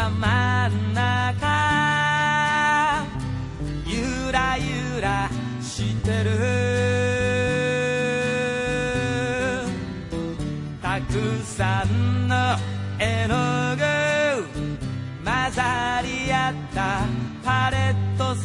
は真ん中ゆらゆらしてる。たくさんの絵の具混ざり合ったパレット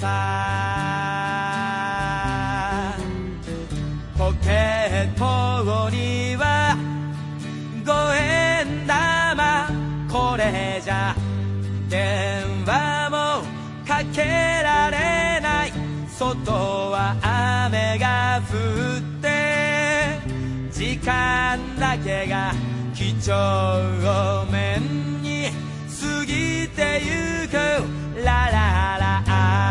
さ。ポケットには5円玉、これじゃ電話もかけられない。外は雨が降って時間だけが几帳面に過ぎてゆく。ラララ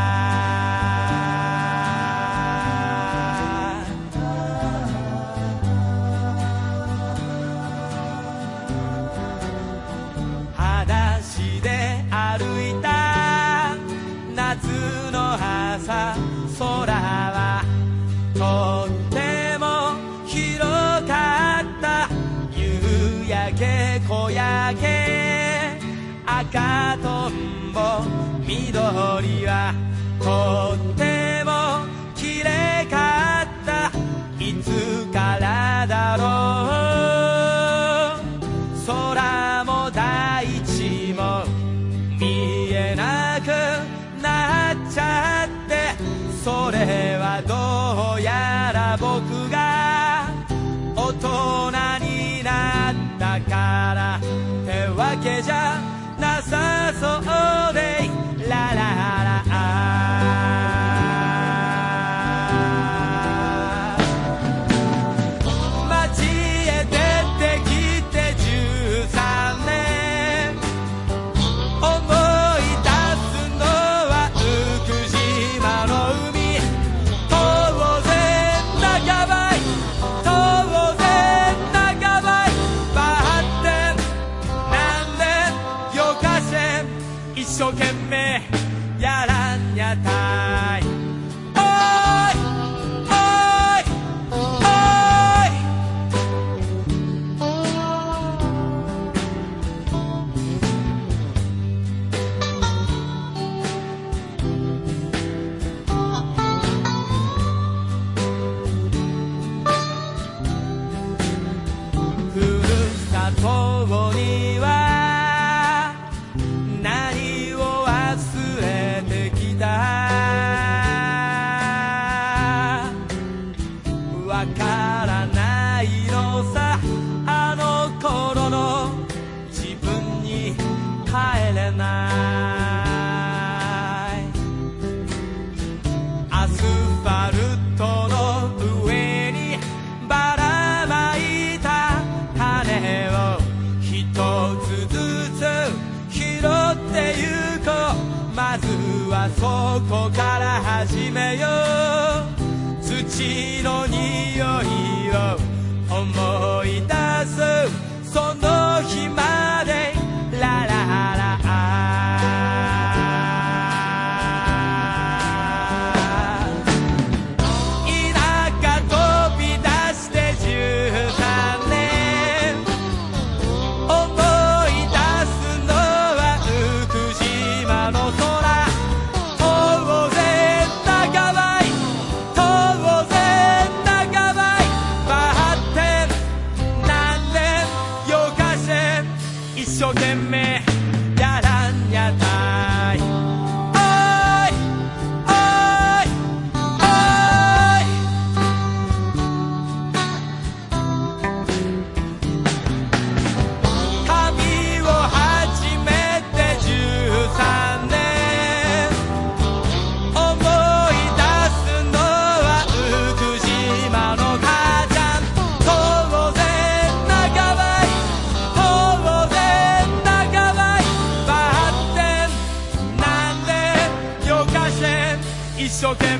裸足で歩いた夏の朝、空はとっても広かった。夕焼け小焼け赤とんぼ緑はとっても綺麗かった。いつからだろう、空も大地も見えなくなっちゃって。それはどうやら僕が大人になったからってわけじゃなさそうで。ラララ街へ出てきて13年、思い出すのは福島の海。当然長ばい当然長ばいバッテン何年よかせん一生懸命やらんやたい。おいおいおいふるさとには何を忘れてきた。わからないのさ、あの頃の自分に帰れない。アスファルトの上にばらまいた種を一つずつ拾ってゆこう。まずはそこから始めよう。土の匂いを思い出すその日まで。ラララ田舎飛び出して13年、思い出すのは福島の空。当然長ばい当然長ばいバッテン何年よかせん一生懸命やらんやたい。おいおいおい旅を始めて13年、思い出すのは福島の母ちゃん。当然長ばい当然長ばいバッテンなんでよかせん一生懸命